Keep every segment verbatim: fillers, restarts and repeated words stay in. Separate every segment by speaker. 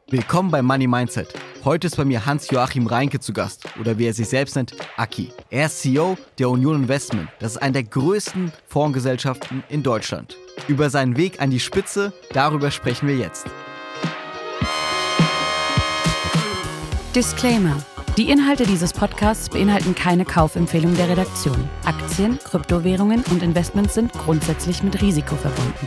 Speaker 1: Willkommen bei Money Mindset. Heute ist bei mir Hans-Joachim Reinke zu Gast, oder wie er sich selbst nennt, Aki. Er ist C E O der Union Investment. Das ist eine der größten Fondsgesellschaften in Deutschland. Über seinen Weg an die Spitze, darüber sprechen wir jetzt.
Speaker 2: Disclaimer. Die Inhalte dieses Podcasts beinhalten keine Kaufempfehlung der Redaktion. Aktien, Kryptowährungen und Investments sind grundsätzlich mit Risiko verbunden.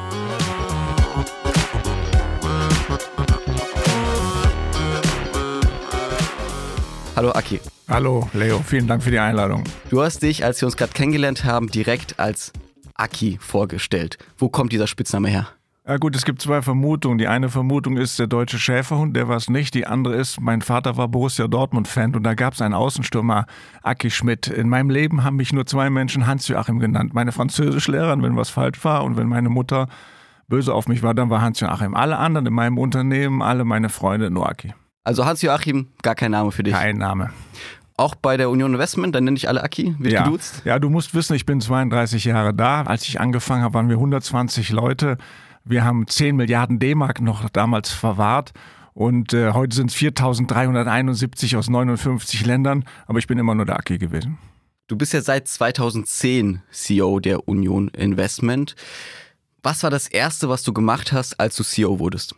Speaker 1: Hallo Aki.
Speaker 3: Hallo Leo, vielen Dank für die Einladung.
Speaker 1: Du hast dich, als wir uns gerade kennengelernt haben, direkt als Aki vorgestellt. Wo kommt dieser Spitzname her?
Speaker 3: Ja gut, es gibt zwei Vermutungen. Die eine Vermutung ist der deutsche Schäferhund, der war es nicht. Die andere ist, mein Vater war Borussia Dortmund-Fan und da gab es einen Außenstürmer, Aki Schmidt. In meinem Leben haben mich nur zwei Menschen Hans-Joachim genannt. Meine Französischlehrerin, wenn was falsch war, und wenn meine Mutter böse auf mich war, dann war Hans-Joachim. Alle anderen in meinem Unternehmen, alle meine Freunde, nur Aki.
Speaker 1: Also Hans-Joachim, gar kein Name für dich?
Speaker 3: Kein Name.
Speaker 1: Auch bei der Union Investment, dann nenne ich alle Aki, wird
Speaker 3: ja.
Speaker 1: geduzt?
Speaker 3: Ja, du musst wissen, ich bin zweiunddreißig Jahre da. Als ich angefangen habe, waren wir hundertzwanzig Leute. Wir haben zehn Milliarden D-Mark noch damals verwahrt und äh, heute sind es viertausenddreihunderteinundsiebzig aus neunundfünfzig Ländern, aber ich bin immer nur der Aki gewesen.
Speaker 1: Du bist ja seit zweitausendzehn C E O der Union Investment. Was war das Erste, was du gemacht hast, als du C E O wurdest?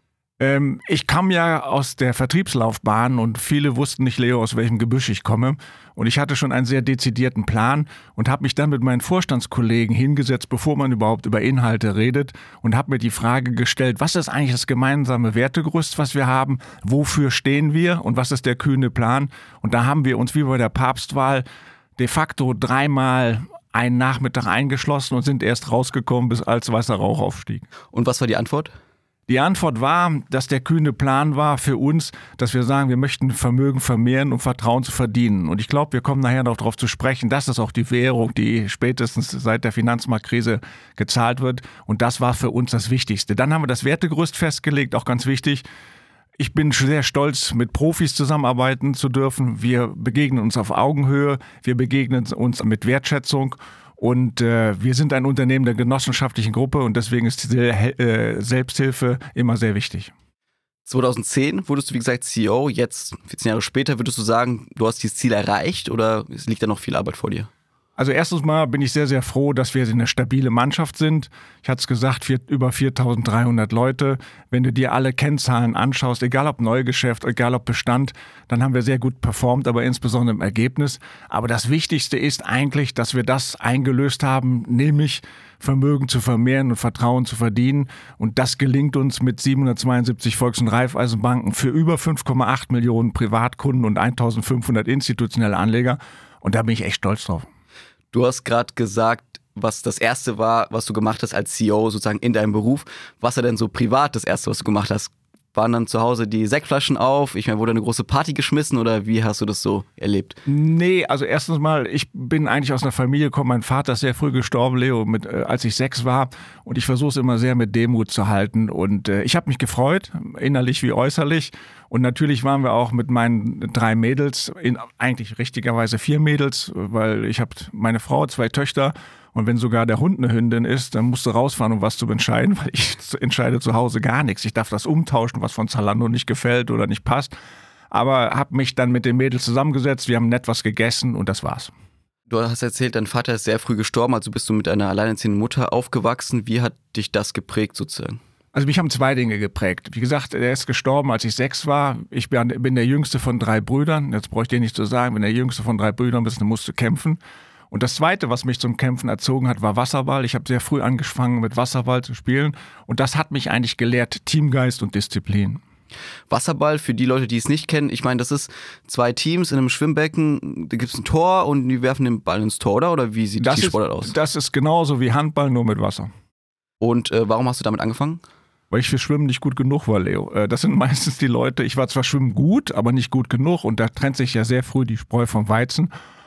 Speaker 3: Ähm, ich kam ja aus der Vertriebslaufbahn und viele wussten nicht, Leo, aus welchem Gebüsch ich komme. Und ich hatte schon einen sehr dezidierten Plan und habe mich dann mit meinen Vorstandskollegen hingesetzt, bevor man überhaupt über Inhalte redet, und habe mir die Frage gestellt, was ist eigentlich das gemeinsame Wertegerüst, was wir haben, wofür stehen wir und was ist der kühne Plan? Und da haben wir uns wie bei der Papstwahl de facto dreimal einen Nachmittag eingeschlossen und sind erst rausgekommen, bis als weißer Rauch aufstieg.
Speaker 1: Und was war die Antwort?
Speaker 3: Die Antwort war, dass der kühne Plan war für uns, dass wir sagen, wir möchten Vermögen vermehren, um Vertrauen zu verdienen. Und ich glaube, wir kommen nachher noch darauf zu sprechen, das ist auch die Währung, die spätestens seit der Finanzmarktkrise gezahlt wird. Und das war für uns das Wichtigste. Dann haben wir das Wertegerüst festgelegt, auch ganz wichtig. Ich bin sehr stolz, mit Profis zusammenarbeiten zu dürfen. Wir begegnen uns auf Augenhöhe, wir begegnen uns mit Wertschätzung. Und äh, wir sind ein Unternehmen der genossenschaftlichen Gruppe und deswegen ist die äh, Selbsthilfe immer sehr wichtig.
Speaker 1: zweitausendzehn wurdest du, wie gesagt, C E O. Jetzt, vierzehn Jahre später, würdest du sagen, du hast dieses Ziel erreicht oder liegt da noch viel Arbeit vor dir?
Speaker 3: Also erstens mal bin ich sehr, sehr froh, dass wir eine stabile Mannschaft sind. Ich hatte es gesagt, vier, über viertausenddreihundert Leute. Wenn du dir alle Kennzahlen anschaust, egal ob Neugeschäft, egal ob Bestand, dann haben wir sehr gut performt, aber insbesondere im Ergebnis. Aber das Wichtigste ist eigentlich, dass wir das eingelöst haben, nämlich Vermögen zu vermehren und Vertrauen zu verdienen. Und das gelingt uns mit siebenhundertzweiundsiebzig Volks- und Raiffeisenbanken für über fünf Komma acht Millionen Privatkunden und eintausendfünfhundert institutionelle Anleger. Und da bin ich echt stolz drauf.
Speaker 1: Du hast gerade gesagt, was das Erste war, was du gemacht hast als C E O sozusagen in deinem Beruf. Was war denn so privat das Erste, was du gemacht hast? Waren dann zu Hause die Sektflaschen auf? Ich meine, wurde eine große Party geschmissen oder wie hast du das so erlebt?
Speaker 3: Nee, also erstens mal, ich bin eigentlich aus einer Familie gekommen. Mein Vater ist sehr früh gestorben, Leo, mit, äh, als ich sechs war. Und ich versuche es immer sehr mit Demut zu halten. Und äh, ich habe mich gefreut, innerlich wie äußerlich. Und natürlich waren wir auch mit meinen drei Mädels, in, eigentlich richtigerweise vier Mädels, weil ich habe meine Frau, zwei Töchter. Und wenn sogar der Hund eine Hündin ist, dann musst du rausfahren, um was zu entscheiden, weil ich entscheide zu Hause gar nichts. Ich darf das umtauschen, was von Zalando nicht gefällt oder nicht passt. Aber habe mich dann mit den Mädels zusammengesetzt, wir haben nett was gegessen und das war's.
Speaker 1: Du hast erzählt, dein Vater ist sehr früh gestorben, also bist du mit einer alleinerziehenden Mutter aufgewachsen. Wie hat dich das geprägt sozusagen?
Speaker 3: Also mich haben zwei Dinge geprägt. Wie gesagt, er ist gestorben, als ich sechs war. Ich bin der jüngste von drei Brüdern. Jetzt brauche ich dir nicht zu sagen, wenn der jüngste von drei Brüdern bist, dann musst du kämpfen. Und das Zweite, was mich zum Kämpfen erzogen hat, war Wasserball. Ich habe sehr früh angefangen, mit Wasserball zu spielen. Und das hat mich eigentlich gelehrt, Teamgeist und Disziplin.
Speaker 1: Wasserball, für die Leute, die es nicht kennen, ich meine, das ist zwei Teams in einem Schwimmbecken, da gibt es ein Tor und die werfen den Ball ins Tor, oder? Oder wie sieht
Speaker 3: das
Speaker 1: die
Speaker 3: ist,
Speaker 1: Sportart aus?
Speaker 3: Das ist genauso wie Handball, nur mit Wasser.
Speaker 1: Und äh, warum hast du damit angefangen?
Speaker 3: Weil ich für Schwimmen nicht gut genug war, Leo. Das sind meistens die Leute, ich war zwar schwimmen gut, aber nicht gut genug. Und da trennt sich ja sehr früh die Spreu vom Weizen.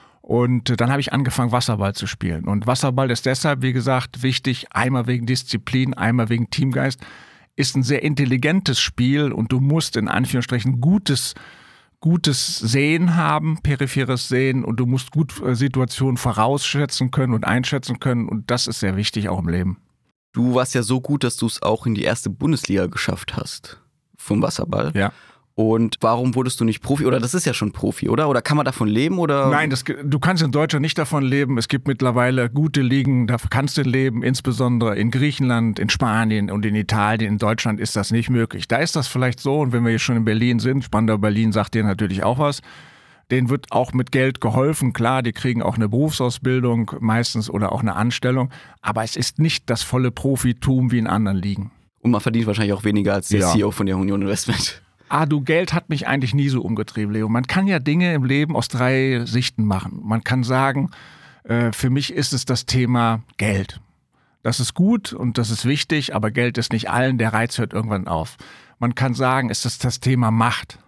Speaker 3: Und dann habe ich angefangen, Wasserball zu spielen. Und Wasserball ist deshalb, wie gesagt, wichtig, einmal wegen Disziplin, einmal wegen Teamgeist. Ist ein sehr intelligentes Spiel und du musst in Anführungsstrichen gutes, gutes Sehen haben, peripheres Sehen, und du musst gut Situationen vorausschätzen können und einschätzen können. Und das ist sehr wichtig auch im Leben.
Speaker 1: Du warst ja so gut, dass du es auch in die erste Bundesliga geschafft hast. vom Wasserball.
Speaker 3: Ja.
Speaker 1: Und warum wurdest du nicht Profi? Oder das ist ja schon Profi, oder? Oder kann man davon leben? Oder?
Speaker 3: Nein, das, du kannst in Deutschland nicht davon leben. Es gibt mittlerweile gute Ligen, da kannst du leben, insbesondere in Griechenland, in Spanien und in Italien. In Deutschland ist das nicht möglich. Da ist das vielleicht so, und wenn wir jetzt schon in Berlin sind, Spandau Berlin sagt dir natürlich auch was, denen wird auch mit Geld geholfen. Klar, die kriegen auch eine Berufsausbildung meistens oder auch eine Anstellung, aber es ist nicht das volle Profitum wie in anderen Ligen.
Speaker 1: Und man verdient wahrscheinlich auch weniger als der
Speaker 3: Ja.
Speaker 1: C E O von der Union Investment.
Speaker 3: Ah, du, Geld hat mich eigentlich nie so umgetrieben, Leo. Man kann ja Dinge im Leben aus drei Sichten machen. Man kann sagen, äh, für mich ist es das Thema Geld. Das ist gut und das ist wichtig, aber Geld ist nicht allen, der Reiz hört irgendwann auf. Man kann sagen, es ist das Thema Macht.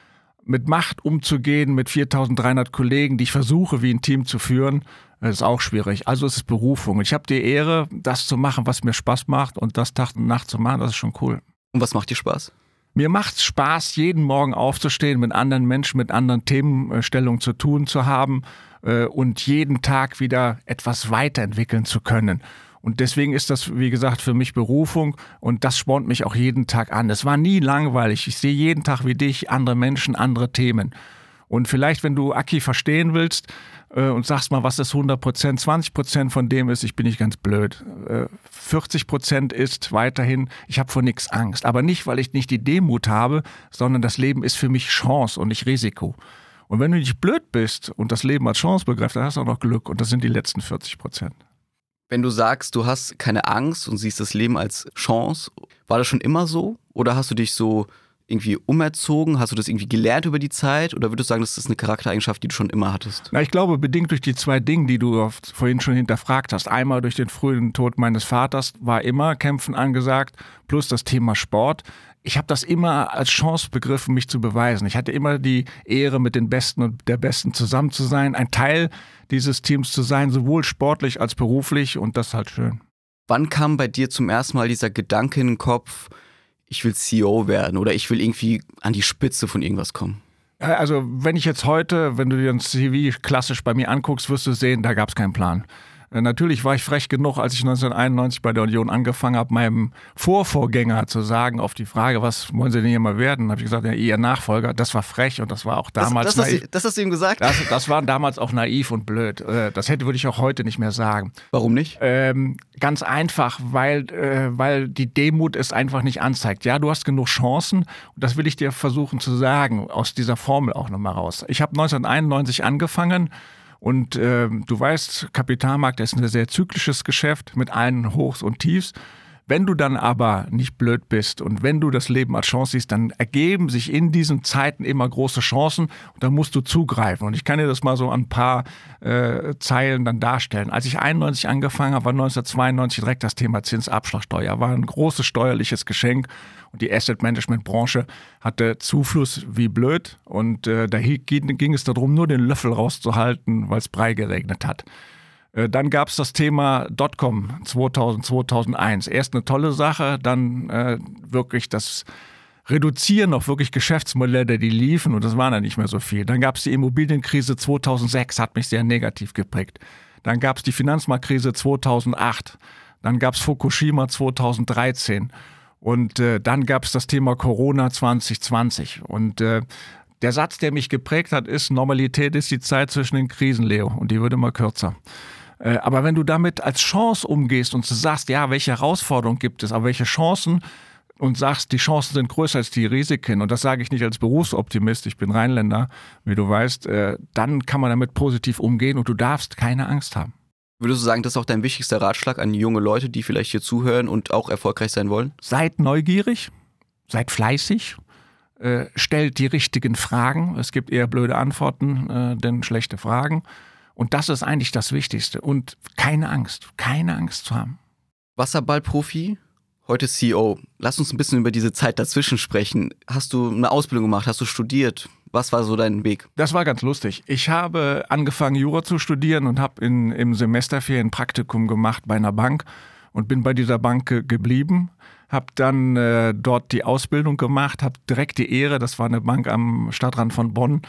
Speaker 3: Mit Macht umzugehen, mit viertausenddreihundert Kollegen, die ich versuche, wie ein Team zu führen, das ist auch schwierig. Also es ist Berufung. Ich habe die Ehre, das zu machen, was mir Spaß macht, und das Tag und Nacht zu machen, das ist schon cool.
Speaker 1: Und was macht dir Spaß?
Speaker 3: Mir macht es Spaß, jeden Morgen aufzustehen, mit anderen Menschen, mit anderen Themenstellungen zu tun zu haben äh, und jeden Tag wieder etwas weiterentwickeln zu können. Und deswegen ist das, wie gesagt, für mich Berufung, und das spornt mich auch jeden Tag an. Es war nie langweilig. Ich sehe jeden Tag wie dich andere Menschen, andere Themen. Und vielleicht, wenn du Aki verstehen willst äh, und sagst mal, was ist hundert Prozent, zwanzig Prozent von dem ist, ich bin nicht ganz blöd. Äh, vierzig Prozent ist weiterhin, ich habe vor nichts Angst. Aber nicht, weil ich nicht die Demut habe, sondern das Leben ist für mich Chance und nicht Risiko. Und wenn du nicht blöd bist und das Leben als Chance begreifst, dann hast du auch noch Glück. Und das sind die letzten vierzig Prozent.
Speaker 1: Wenn du sagst, du hast keine Angst und siehst das Leben als Chance, war das schon immer so? Oder hast du dich so irgendwie umerzogen? Hast du das irgendwie gelernt über die Zeit? Oder würdest du sagen, das ist eine Charaktereigenschaft, die du schon immer hattest?
Speaker 3: Na, ich glaube, bedingt durch die zwei Dinge, die du vorhin schon hinterfragt hast. Einmal durch den frühen Tod meines Vaters war immer Kämpfen angesagt, plus das Thema Sport. Ich habe das immer als Chance begriffen, mich zu beweisen. Ich hatte immer die Ehre, mit den Besten und der Besten zusammen zu sein, ein Teil dieses Teams zu sein, sowohl sportlich als beruflich, und das ist halt schön.
Speaker 1: Wann kam bei dir zum ersten Mal dieser Gedanke in den Kopf, ich will C E O werden oder ich will irgendwie an die Spitze von irgendwas kommen?
Speaker 3: Also wenn ich jetzt heute, wenn du dir ein C V klassisch bei mir anguckst, wirst du sehen, da gab es keinen Plan. Natürlich war ich frech genug, als ich neunzehnhunderteinundneunzig bei der Union angefangen habe, meinem Vorvorgänger zu sagen, auf die Frage, was wollen Sie denn hier mal werden? Habe ich gesagt, ja, Ihr Nachfolger. Das war frech und das war auch damals
Speaker 1: das, das,
Speaker 3: naiv.
Speaker 1: Hast, das hast du ihm gesagt?
Speaker 3: Das, das war damals auch naiv und blöd. Das hätte, würde ich auch heute nicht mehr sagen.
Speaker 1: Warum nicht?
Speaker 3: Ähm, ganz einfach, weil, äh, weil die Demut es einfach nicht anzeigt. Ja, du hast genug Chancen, und das will ich dir versuchen zu sagen, aus dieser Formel auch nochmal raus. Ich habe neunzehnhunderteinundneunzig angefangen. Und äh, du weißt, Kapitalmarkt ist ein sehr zyklisches Geschäft mit allen Hochs und Tiefs. Wenn du dann aber nicht blöd bist und wenn du das Leben als Chance siehst, dann ergeben sich in diesen Zeiten immer große Chancen, und dann musst du zugreifen. Und ich kann dir das mal so an ein paar äh, Zeilen dann darstellen. Als ich einundneunzig angefangen habe, war neunzehnhundertzweiundneunzig direkt das Thema Zinsabschlagssteuer. War ein großes steuerliches Geschenk, und die Asset-Management-Branche hatte Zufluss wie blöd, und äh, da ging es darum, nur den Löffel rauszuhalten, weil es Brei geregnet hat. Dann gab es das Thema Dotcom zweitausend, zweitausendeins. Erst eine tolle Sache, dann äh, wirklich das Reduzieren auf wirklich Geschäftsmodelle, die liefen, und das waren dann nicht mehr so viel. Dann gab es die Immobilienkrise zweitausendsechs, hat mich sehr negativ geprägt. Dann gab es die Finanzmarktkrise zweitausendacht. Dann gab es Fukushima zweitausenddreizehn. Und äh, dann gab es das Thema Corona zwanzig zwanzig. Und äh, der Satz, der mich geprägt hat, ist, Normalität ist die Zeit zwischen den Krisen, Leo. Und die wird immer kürzer. Aber wenn du damit als Chance umgehst und sagst, ja, welche Herausforderungen gibt es, aber welche Chancen, und sagst, die Chancen sind größer als die Risiken, und das sage ich nicht als Berufsoptimist, ich bin Rheinländer, wie du weißt, dann kann man damit positiv umgehen, und du darfst keine Angst haben.
Speaker 1: Würdest du sagen, das ist auch dein wichtigster Ratschlag an junge Leute, die vielleicht hier zuhören und auch erfolgreich sein wollen?
Speaker 3: Seid neugierig, seid fleißig, äh, stellt die richtigen Fragen. Es gibt eher blöde Antworten, äh, denn schlechte Fragen. Und das ist eigentlich das Wichtigste. Und keine Angst, keine Angst zu haben.
Speaker 1: Wasserballprofi, heute C E O. Lass uns ein bisschen über diese Zeit dazwischen sprechen. Hast du eine Ausbildung gemacht? Hast du studiert? Was war so dein Weg?
Speaker 3: Das war ganz lustig. Ich habe angefangen, Jura zu studieren, und habe in, im Semesterferien ein Praktikum gemacht bei einer Bank und bin bei dieser Bank ge- geblieben. Habe dann äh, dort die Ausbildung gemacht, habe direkt die Ehre, das war eine Bank am Stadtrand von Bonn,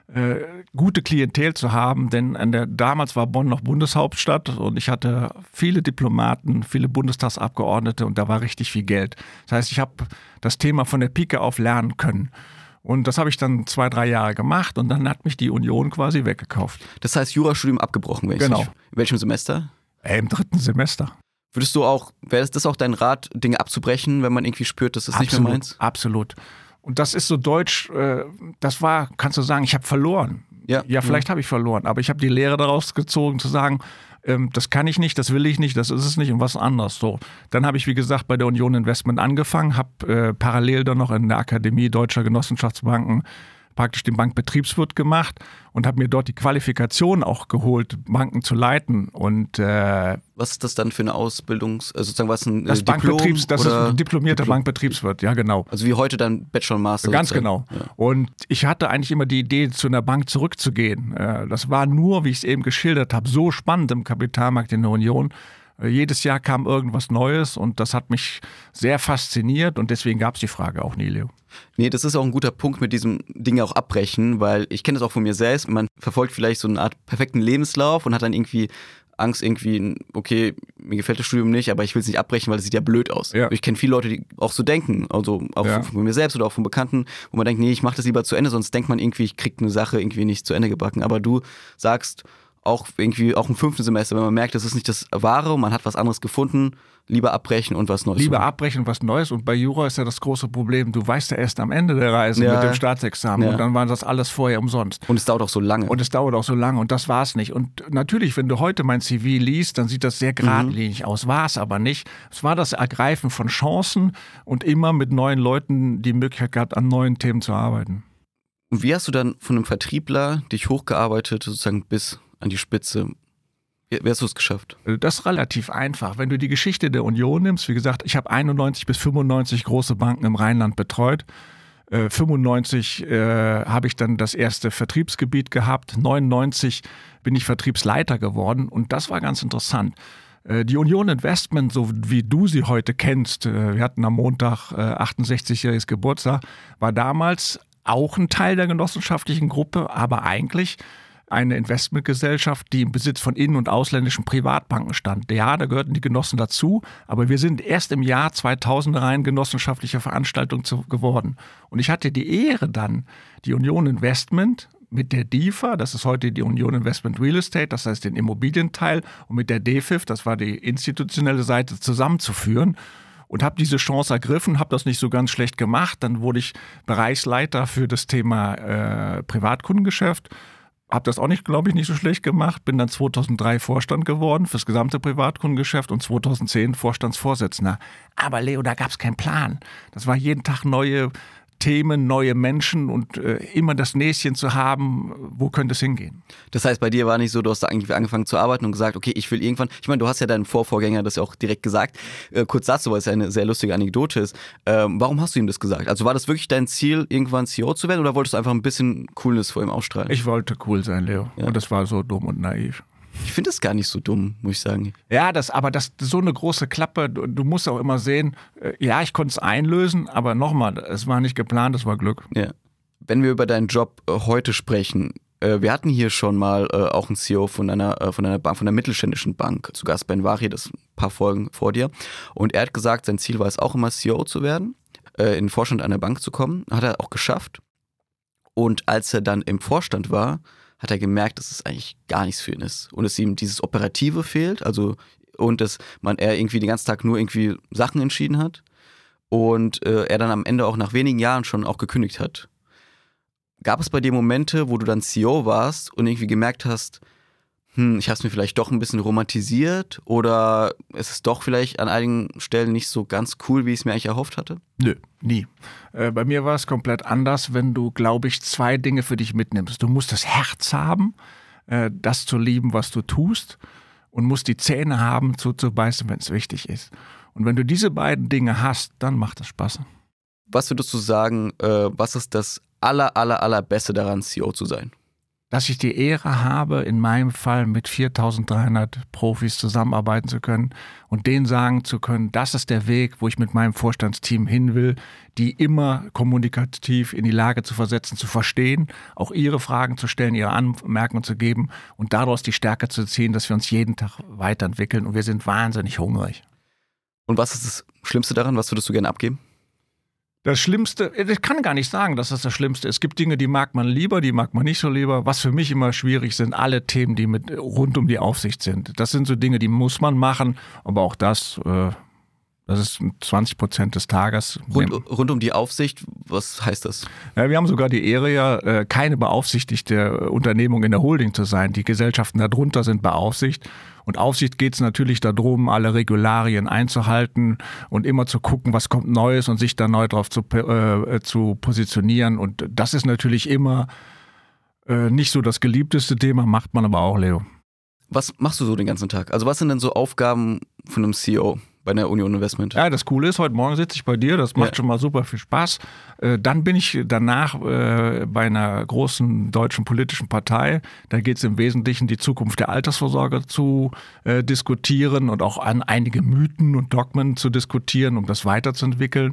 Speaker 3: äh, gute Klientel zu haben, denn an der, damals war Bonn noch Bundeshauptstadt und ich hatte viele Diplomaten, viele Bundestagsabgeordnete und da war richtig viel Geld. Das heißt, ich habe das Thema von der Pike auf lernen können. Und das habe ich dann zwei, drei Jahre gemacht und dann hat mich die Union quasi weggekauft.
Speaker 1: Das heißt, Jurastudium abgebrochen, wenn ich
Speaker 3: Genau.
Speaker 1: nicht. In welchem Semester?
Speaker 3: Äh, Im dritten Semester.
Speaker 1: Würdest du auch, wäre das auch dein Rat, Dinge abzubrechen, wenn man irgendwie spürt, dass das
Speaker 3: Absolut,
Speaker 1: nicht mehr meins?
Speaker 3: Absolut. Und das ist so deutsch, äh, das war, kannst du sagen, ich habe verloren.
Speaker 1: Ja,
Speaker 3: ja vielleicht ja. habe ich verloren, aber ich habe die Lehre daraus gezogen, zu sagen, ähm, das kann ich nicht, das will ich nicht, das ist es nicht und was anderes. So. Dann habe ich, wie gesagt, bei der Union Investment angefangen, habe äh, parallel dann noch in der Akademie Deutscher Genossenschaftsbanken praktisch den Bankbetriebswirt gemacht und habe mir dort die Qualifikation auch geholt, Banken zu leiten. Und äh,
Speaker 1: was ist das dann für eine Ausbildung? Also sozusagen was ein
Speaker 3: das
Speaker 1: äh, Diplom?
Speaker 3: Bankbetriebs, das
Speaker 1: oder
Speaker 3: ist ein diplomierter
Speaker 1: Diplom.
Speaker 3: Bankbetriebswirt, ja genau.
Speaker 1: Also wie heute dann Bachelor und Master.
Speaker 3: Ganz
Speaker 1: sozusagen.
Speaker 3: genau.
Speaker 1: Ja.
Speaker 3: Und ich hatte eigentlich immer die Idee, zu einer Bank zurückzugehen. Äh, Das war nur, wie ich es eben geschildert habe, so spannend im Kapitalmarkt in der Union. Äh, Jedes Jahr kam irgendwas Neues und das hat mich sehr fasziniert und deswegen gab es die Frage auch nie, Leo.
Speaker 1: Nee, das ist auch ein guter Punkt mit diesem Dinge auch abbrechen, weil ich kenne das auch von mir selbst. Man verfolgt vielleicht so eine Art perfekten Lebenslauf und hat dann irgendwie Angst, irgendwie, okay, mir gefällt das Studium nicht, aber ich will es nicht abbrechen, weil es sieht ja blöd aus.
Speaker 3: Ja.
Speaker 1: Ich kenne viele Leute, die auch so denken, also auch
Speaker 3: Ja.
Speaker 1: von mir selbst oder auch von Bekannten, wo man denkt, nee, ich mache das lieber zu Ende, sonst denkt man irgendwie, ich kriege eine Sache irgendwie nicht zu Ende gebacken. Aber du sagst auch irgendwie, auch im fünften Semester, wenn man merkt, das ist nicht das Wahre, man hat was anderes gefunden, lieber abbrechen und was Neues
Speaker 3: Lieber
Speaker 1: suchen.
Speaker 3: abbrechen und was Neues. Und bei Jura ist ja das große Problem, du weißt ja erst am Ende der Reise
Speaker 1: Ja.
Speaker 3: mit dem Staatsexamen
Speaker 1: Ja.
Speaker 3: und dann war das alles vorher umsonst.
Speaker 1: Und es dauert auch so lange.
Speaker 3: Und es dauert auch so lange und das war es nicht. Und natürlich, wenn du heute mein C V liest, dann sieht das sehr geradlinig aus. War es aber nicht. Es war das Ergreifen von Chancen und immer mit neuen Leuten die Möglichkeit gehabt, an neuen Themen zu arbeiten.
Speaker 1: Und wie hast du dann von einem Vertriebler dich hochgearbeitet, sozusagen bis an die Spitze? Wie, wie hast du es geschafft?
Speaker 3: Das ist relativ einfach. Wenn du die Geschichte der Union nimmst, wie gesagt, ich habe einundneunzig bis fünfundneunzig große Banken im Rheinland betreut. Äh, fünfundneunzig äh, habe ich dann das erste Vertriebsgebiet gehabt. neunundneunzig bin ich Vertriebsleiter geworden und das war ganz interessant. Äh, die Union Investment, so wie du sie heute kennst, äh, wir hatten am Montag äh, achtundsechzigjähriges Geburtstag, war damals auch ein Teil der genossenschaftlichen Gruppe, aber eigentlich eine Investmentgesellschaft, die im Besitz von innen- und ausländischen Privatbanken stand. Ja, da gehörten die Genossen dazu, aber wir sind erst im Jahr zweitausend rein genossenschaftliche Veranstaltung zu, geworden. Und ich hatte die Ehre dann, die Union Investment mit der D I F A, das ist heute die Union Investment Real Estate, das heißt den Immobilienteil, und mit der D F I F, das war die institutionelle Seite, zusammenzuführen. Und habe diese Chance ergriffen, habe das nicht so ganz schlecht gemacht. Dann wurde ich Bereichsleiter für das Thema äh, Privatkundengeschäft. Habe das auch nicht, glaube ich, nicht so schlecht gemacht. Bin dann zweitausenddrei Vorstand geworden fürs gesamte Privatkundengeschäft und zweitausendzehn Vorstandsvorsitzender. Aber Leo, da gab es keinen Plan. Das war jeden Tag neue Themen, neue Menschen und äh, immer das Näschen zu haben, wo könnte es hingehen.
Speaker 1: Das heißt, bei dir war nicht so, du hast da eigentlich angefangen zu arbeiten und gesagt, okay, ich will irgendwann, ich meine, du hast ja deinen Vorvorgänger das ja auch direkt gesagt, äh, kurz dazu, weil es ja eine sehr lustige Anekdote ist. Ähm, warum hast du ihm das gesagt? Also war das wirklich dein Ziel, irgendwann C E O zu werden oder wolltest du einfach ein bisschen Coolness vor ihm ausstrahlen?
Speaker 3: Ich wollte cool sein, Leo.
Speaker 1: Ja.
Speaker 3: Und das war so dumm und naiv.
Speaker 1: Ich finde das gar nicht so dumm, muss ich sagen.
Speaker 3: Ja, das, aber das so eine große Klappe, du, du musst auch immer sehen, äh, ja, ich konnte es einlösen, aber nochmal, es war nicht geplant, es war Glück.
Speaker 1: Ja. Wenn wir über deinen Job äh, heute sprechen, äh, wir hatten hier schon mal äh, auch einen C E O von einer, äh, von einer Bank, von einer mittelständischen Bank zu Gast, Ben Vari, das ist ein paar Folgen vor dir. Und er hat gesagt, sein Ziel war es auch immer C E O zu werden, äh, in den Vorstand einer Bank zu kommen. Hat er auch geschafft. Und als er dann im Vorstand war, hat er gemerkt, dass es eigentlich gar nichts für ihn ist. Und dass ihm dieses Operative fehlt, also und dass man er irgendwie den ganzen Tag nur irgendwie Sachen entschieden hat. Und äh, er dann am Ende auch nach wenigen Jahren schon auch gekündigt hat. Gab es bei dir Momente, wo du dann C E O warst und irgendwie gemerkt hast, hm, ich habe es mir vielleicht doch ein bisschen romantisiert oder ist es doch vielleicht an einigen Stellen nicht so ganz cool, wie ich es mir eigentlich erhofft hatte?
Speaker 3: Nö, nie. Äh, bei mir war es komplett anders, wenn du, glaube ich, zwei Dinge für dich mitnimmst. Du musst das Herz haben, äh, das zu lieben, was du tust, und musst die Zähne haben, zuzubeißen, wenn es wichtig ist. Und wenn du diese beiden Dinge hast, dann macht es Spaß.
Speaker 1: Was würdest du sagen, äh, was ist das aller, aller, allerbeste daran, C E O zu sein?
Speaker 3: dass ich die Ehre habe, in meinem Fall mit viertausenddreihundert Profis zusammenarbeiten zu können und denen sagen zu können, das ist der Weg, wo ich mit meinem Vorstandsteam hin will, die immer kommunikativ in die Lage zu versetzen, zu verstehen, auch ihre Fragen zu stellen, ihre Anmerkungen zu geben und daraus die Stärke zu ziehen, dass wir uns jeden Tag weiterentwickeln und wir sind wahnsinnig hungrig.
Speaker 1: Und was ist das Schlimmste daran? Was würdest du gerne abgeben?
Speaker 3: Das Schlimmste, ich kann gar nicht sagen, dass das das Schlimmste ist. Es gibt Dinge, die mag man lieber, die mag man nicht so lieber. Was für mich immer schwierig sind, alle Themen, die mit rund um die Aufsicht sind. Das sind so Dinge, die muss man machen, aber auch das, äh, das ist zwanzig Prozent des Tages.
Speaker 1: Rund, rund um die Aufsicht, was heißt das?
Speaker 3: Ja, wir haben sogar die Ehre, ja, keine beaufsichtigte Unternehmung in der Holding zu sein. Die Gesellschaften darunter sind beaufsichtigt. Und Aufsicht geht es natürlich darum, alle Regularien einzuhalten und immer zu gucken, was kommt Neues und sich da neu drauf zu, äh, zu positionieren. Und das ist natürlich immer äh, nicht so das geliebteste Thema, macht man aber auch, Leo.
Speaker 1: Was machst du so den ganzen Tag? Also was sind denn so Aufgaben von einem C E O bei der Union Investment?
Speaker 3: Ja, das Coole ist, heute Morgen sitze ich bei dir, das macht
Speaker 1: ja.
Speaker 3: schon mal super viel Spaß. Äh, dann bin ich danach äh, bei einer großen deutschen politischen Partei. Da geht es im Wesentlichen, die Zukunft der Altersvorsorge zu äh, diskutieren und auch an einige Mythen und Dogmen zu diskutieren, um das weiterzuentwickeln.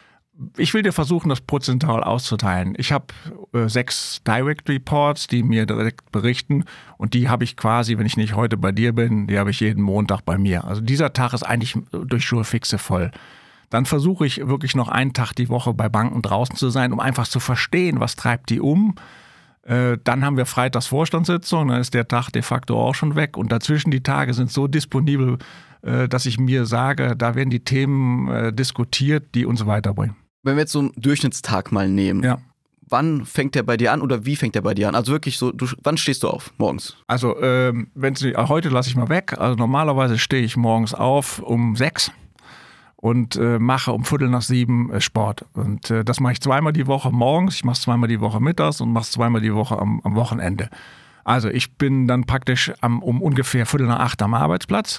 Speaker 3: Ich will dir versuchen, das prozentual auszuteilen. Ich habe äh, sechs Direct Reports, die mir direkt berichten und die habe ich quasi, wenn ich nicht heute bei dir bin, die habe ich jeden Montag bei mir. Also dieser Tag ist eigentlich durch Schulfixe voll. Dann versuche ich wirklich noch einen Tag die Woche bei Banken draußen zu sein, um einfach zu verstehen, was treibt die um. Äh, dann haben wir freitags Vorstandssitzung, dann ist der Tag de facto auch schon weg und dazwischen die Tage sind so disponibel, äh, dass ich mir sage, da werden die Themen äh, diskutiert, die uns weiterbringen.
Speaker 1: Wenn wir jetzt so einen Durchschnittstag mal nehmen,
Speaker 3: ja.
Speaker 1: Wann fängt der bei dir an oder wie fängt der bei dir an? Also wirklich so, du, wann stehst du auf morgens?
Speaker 3: Also ähm, wenn's, heute lasse ich mal weg. Also normalerweise stehe ich morgens auf um sechs und äh, mache um Viertel nach sieben äh, Sport. Und äh, das mache ich zweimal die Woche morgens, ich mache es zweimal die Woche mittags und mache es zweimal die Woche am, am Wochenende. Also ich bin dann praktisch am, um ungefähr Viertel nach acht am Arbeitsplatz.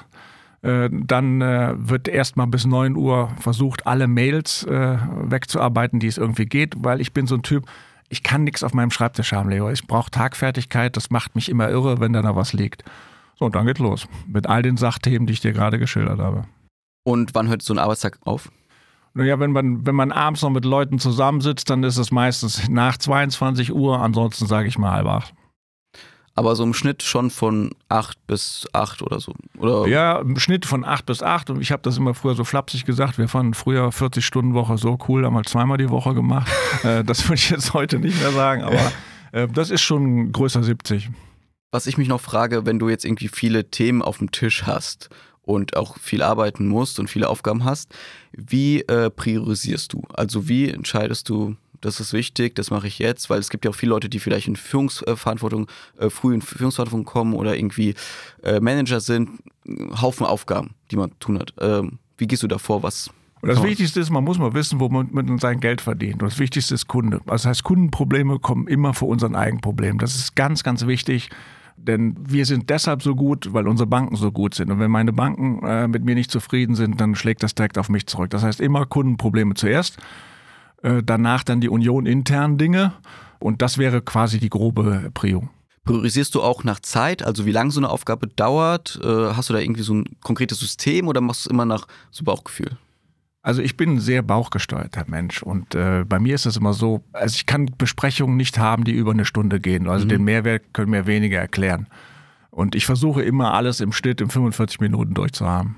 Speaker 3: Dann äh, wird erstmal bis neun Uhr versucht, alle Mails äh, wegzuarbeiten, die es irgendwie geht, weil ich bin so ein Typ, ich kann nichts auf meinem Schreibtisch haben, Leo. Ich brauche Tagfertigkeit, das macht mich immer irre, wenn da noch was liegt. So, und dann geht's los mit all den Sachthemen, die ich dir gerade geschildert habe.
Speaker 1: Und wann hört so ein Arbeitstag auf?
Speaker 3: Naja, wenn man, wenn man abends noch mit Leuten zusammensitzt, dann ist es meistens nach zweiundzwanzig Uhr, ansonsten sage ich mal halb acht.
Speaker 1: Aber so im Schnitt schon von acht bis acht oder so? Oder?
Speaker 3: Ja, im Schnitt von acht bis acht. Und ich habe das immer früher so flapsig gesagt. Wir fanden früher vierzig-Stunden-Woche so cool, haben wir zweimal die Woche gemacht. Das würde ich jetzt heute nicht mehr sagen, aber das ist schon größer siebzig.
Speaker 1: Was ich mich noch frage, wenn du jetzt irgendwie viele Themen auf dem Tisch hast und auch viel arbeiten musst und viele Aufgaben hast, wie äh, priorisierst du? Also wie entscheidest du, das ist wichtig, das mache ich jetzt, weil es gibt ja auch viele Leute, die vielleicht in Führungsverantwortung, äh, früh in Führungsverantwortung kommen oder irgendwie äh, Manager sind, Haufen Aufgaben, die man tun hat. Ähm, wie gehst du da vor? Was?
Speaker 3: Das Wichtigste ist, man muss mal wissen, wo man mit sein Geld verdient. Und das Wichtigste ist Kunde. Also das heißt, Kundenprobleme kommen immer vor unseren Eigenproblemen. Das ist ganz, ganz wichtig. Denn wir sind deshalb so gut, weil unsere Banken so gut sind. Und wenn meine Banken äh, mit mir nicht zufrieden sind, dann schlägt das direkt auf mich zurück. Das heißt, immer Kundenprobleme zuerst. Danach dann die Union internen Dinge und das wäre quasi die grobe Prio.
Speaker 1: Priorisierst du auch nach Zeit, also wie lange so eine Aufgabe dauert? Hast du da irgendwie so ein konkretes System oder machst du es immer nach so Bauchgefühl?
Speaker 3: Also ich bin ein sehr bauchgesteuerter Mensch und äh, bei mir ist es immer so, also ich kann Besprechungen nicht haben, die über eine Stunde gehen. Also mhm. den Mehrwert können mir weniger erklären. Und ich versuche immer alles im Schnitt in fünfundvierzig Minuten durchzuhaben.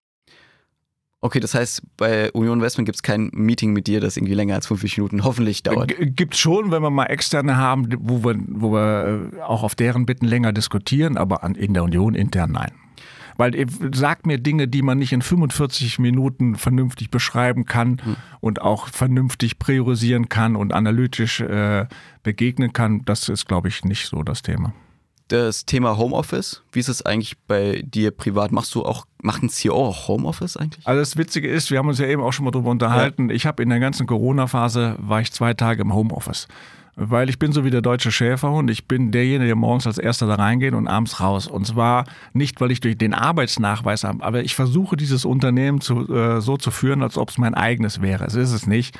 Speaker 1: Okay, das heißt, bei Union Investment gibt es kein Meeting mit dir, das irgendwie länger als fünfzig Minuten hoffentlich dauert.
Speaker 3: Gibt es schon, wenn wir mal Externe haben, wo wir, wo wir auch auf deren Bitten länger diskutieren, aber an, in der Union intern nein. Weil ihr sagt mir Dinge, die man nicht in fünfundvierzig Minuten vernünftig beschreiben kann hm. und auch vernünftig priorisieren kann und analytisch äh, begegnen kann. Das ist, glaube ich, nicht so das Thema.
Speaker 1: Das Thema Homeoffice, wie ist es eigentlich bei dir privat? Machst du auch, macht ein C E O auch Homeoffice eigentlich?
Speaker 3: Also das Witzige ist, wir haben uns ja eben auch schon mal drüber unterhalten, ja. Ich habe in der ganzen Corona-Phase, war ich zwei Tage im Homeoffice. Weil ich bin so wie der deutsche Schäferhund, ich bin derjenige, der morgens als erster da reingeht und abends raus. Und zwar nicht, weil ich durch den Arbeitsnachweis habe, aber ich versuche dieses Unternehmen zu, äh, so zu führen, als ob es mein eigenes wäre. Es ist es nicht.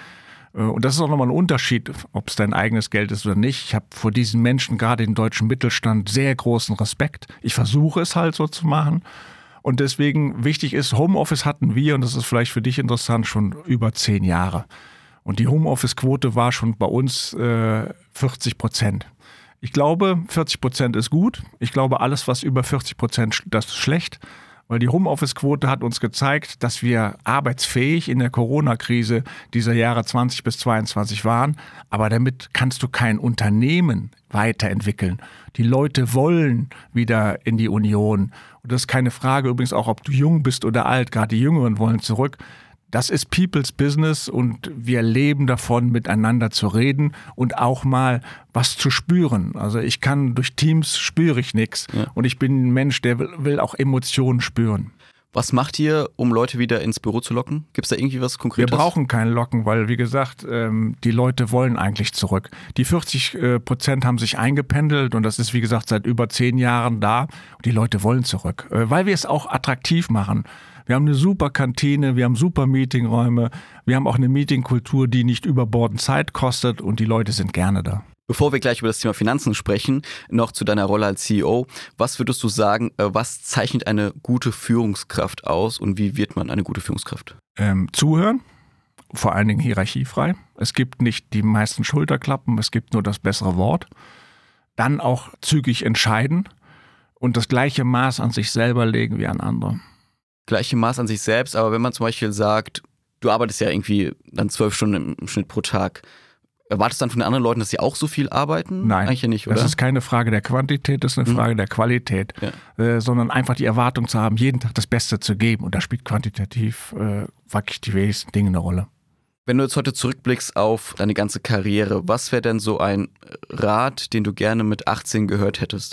Speaker 3: Und das ist auch nochmal ein Unterschied, ob es dein eigenes Geld ist oder nicht. Ich habe vor diesen Menschen, gerade im deutschen Mittelstand, sehr großen Respekt. Ich versuche es halt so zu machen. Und deswegen wichtig ist, Homeoffice hatten wir, und das ist vielleicht für dich interessant, schon über zehn Jahre. Und die Homeoffice-Quote war schon bei uns äh, vierzig Prozent. Ich glaube, vierzig Prozent ist gut. Ich glaube, alles, was über vierzig Prozent, das ist schlecht. Weil die Homeoffice-Quote hat uns gezeigt, dass wir arbeitsfähig in der Corona-Krise dieser Jahre zwanzig bis zweiundzwanzig waren. Aber damit kannst du kein Unternehmen weiterentwickeln. Die Leute wollen wieder in die Union. Und das ist keine Frage übrigens auch, ob du jung bist oder alt. Gerade die Jüngeren wollen zurück. Das ist People's Business und wir leben davon, miteinander zu reden und auch mal was zu spüren. Also ich kann durch Teams spüre ich nichts ja. Und ich bin ein Mensch, der will, will auch Emotionen spüren.
Speaker 1: Was macht ihr, um Leute wieder ins Büro zu locken? Gibt es da irgendwie was Konkretes?
Speaker 3: Wir brauchen kein Locken, weil wie gesagt, die Leute wollen eigentlich zurück. Die vierzig Prozent haben sich eingependelt und das ist wie gesagt seit über zehn Jahren da. Und die Leute wollen zurück, weil wir es auch attraktiv machen. Wir haben eine super Kantine, wir haben super Meetingräume, wir haben auch eine Meetingkultur, die nicht überbordend Zeit kostet und die Leute sind gerne da.
Speaker 1: Bevor wir gleich über das Thema Finanzen sprechen, noch zu deiner Rolle als C E O. Was würdest du sagen, was zeichnet eine gute Führungskraft aus und wie wird man eine gute Führungskraft?
Speaker 3: Ähm, zuhören, vor allen Dingen hierarchiefrei. Es gibt nicht die meisten Schulterklappen, es gibt nur das bessere Wort. Dann auch zügig entscheiden und das gleiche Maß an sich selber legen wie an andere.
Speaker 1: Gleiche Maß an sich selbst, aber wenn man zum Beispiel sagt, du arbeitest ja irgendwie dann zwölf Stunden im Schnitt pro Tag, erwartest du dann von den anderen Leuten, dass sie auch so viel arbeiten?
Speaker 3: Nein,
Speaker 1: eigentlich ja nicht, oder?
Speaker 3: Das ist keine Frage der Quantität, das ist eine Frage mhm. der Qualität, ja. äh, sondern einfach die Erwartung zu haben, jeden Tag das Beste zu geben und da spielt quantitativ äh, wirklich die wenigsten Dinge eine Rolle.
Speaker 1: Wenn du jetzt heute zurückblickst auf deine ganze Karriere, was wäre denn so ein Rat, den du gerne mit achtzehn gehört hättest?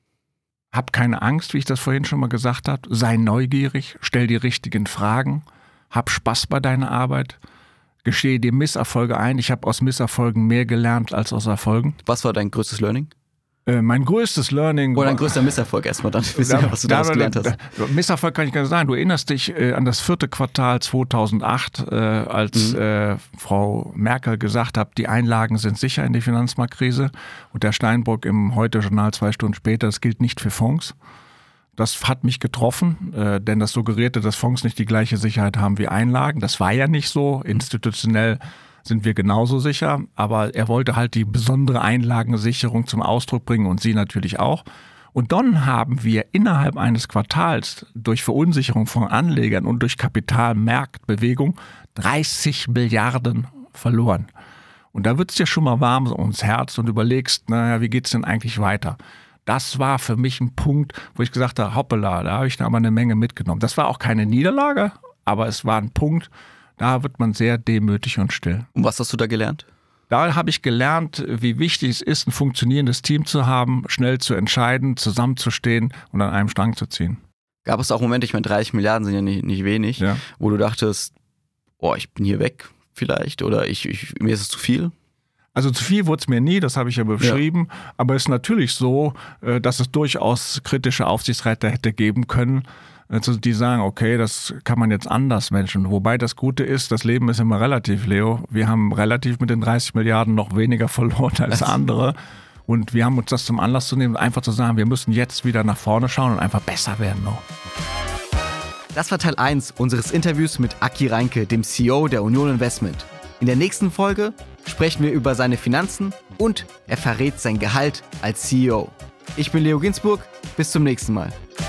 Speaker 3: Hab keine Angst, wie ich das vorhin schon mal gesagt habe. Sei neugierig, stell die richtigen Fragen, hab Spaß bei deiner Arbeit, gestehe dir Misserfolge ein. Ich habe aus Misserfolgen mehr gelernt als aus Erfolgen.
Speaker 1: Was war dein größtes Learning?
Speaker 3: Äh, mein größtes Learning...
Speaker 1: Oder dein größter Misserfolg erstmal, dann wissen wir, was du daraus gelernt hast.
Speaker 3: Misserfolg kann ich gar nicht sagen. Du erinnerst dich äh, an das vierte Quartal zweitausendacht, äh, als mhm. äh, Frau Merkel gesagt hat, die Einlagen sind sicher in die Finanzmarktkrise. Und der Steinbrück im Heute-Journal zwei Stunden später, das gilt nicht für Fonds. Das hat mich getroffen, äh, denn das suggerierte, dass Fonds nicht die gleiche Sicherheit haben wie Einlagen. Das war ja nicht so. Institutionell sind wir genauso sicher, aber er wollte halt die besondere Einlagensicherung zum Ausdruck bringen und sie natürlich auch. Und dann haben wir innerhalb eines Quartals durch Verunsicherung von Anlegern und durch Kapitalmarktbewegung dreißig Milliarden verloren. Und da wird es dir schon mal warm ums Herz und überlegst, naja, wie geht's denn eigentlich weiter? Das war für mich ein Punkt, wo ich gesagt habe, hoppala, da habe ich da mal eine Menge mitgenommen. Das war auch keine Niederlage, aber es war ein Punkt, da wird man sehr demütig und still.
Speaker 1: Und was hast du da gelernt?
Speaker 3: Da habe ich gelernt, wie wichtig es ist, ein funktionierendes Team zu haben, schnell zu entscheiden, zusammenzustehen und an einem Strang zu ziehen.
Speaker 1: Gab es auch Momente, ich meine, dreißig Milliarden sind ja nicht, nicht wenig, ja. wo du dachtest, oh, ich bin hier weg vielleicht oder ich, ich, mir ist es zu viel?
Speaker 3: Also zu viel wurde es mir nie, das habe ich ja beschrieben, ja. aber es ist natürlich so, dass es durchaus kritische Aufsichtsräte hätte geben können, also die sagen, okay, das kann man jetzt anders managen. Wobei das Gute ist, das Leben ist immer relativ, Leo. Wir haben relativ mit den dreißig Milliarden noch weniger verloren als andere. Und wir haben uns das zum Anlass zu nehmen, einfach zu sagen, wir müssen jetzt wieder nach vorne schauen und einfach besser werden noch.
Speaker 1: Das war Teil eins unseres Interviews mit Aki Reinke, dem C E O der Union Investment. In der nächsten Folge sprechen wir über seine Finanzen und er verrät sein Gehalt als C E O. Ich bin Leo Ginsburg, bis zum nächsten Mal.